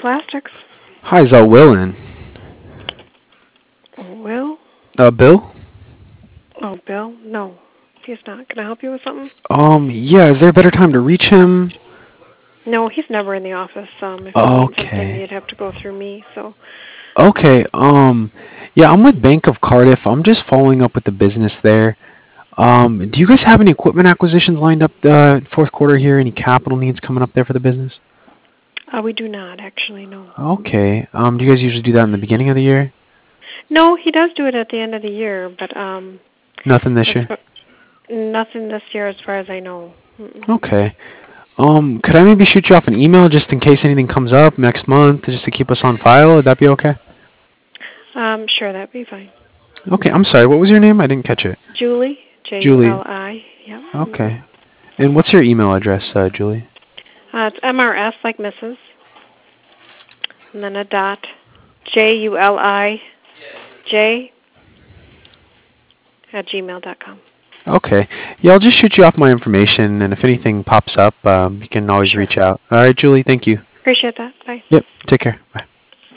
Plastics. Hi, is that Will in? Will? Bill? Oh, Bill? No, he's not. Can I help you with something? Yeah, is there a better time to reach him? No, he's never in the office. If you need something, Okay. you'd have to go through me. So, Okay, yeah, I'm with Bank of Cardiff. I'm just following up with the business there. Do you guys have any equipment acquisitions lined up fourth quarter here? Any capital needs coming up there for the business? we do not actually. No. Okay. Do you guys usually do that in the beginning of the year? No, he does do it at the end of the year, but Nothing this as year. far, nothing this year, as far as I know. Mm-mm. Okay. Could I maybe shoot you off an email just in case anything comes up next month, just to keep us on file? Would that be okay? Sure, that'd be fine. Okay. I'm sorry. What was your name? I didn't catch it. Julie, Julie. Juli. Yep. Okay. And what's your email address, Julie? It's MRS like Mrs. and then a dot. JULIJ @gmail.com. Okay. Yeah, I'll just shoot you off my information, and if anything pops up, you can always Sure. reach out. All right, Julie. Thank you. Appreciate that. Bye. Yep. Take care. Bye.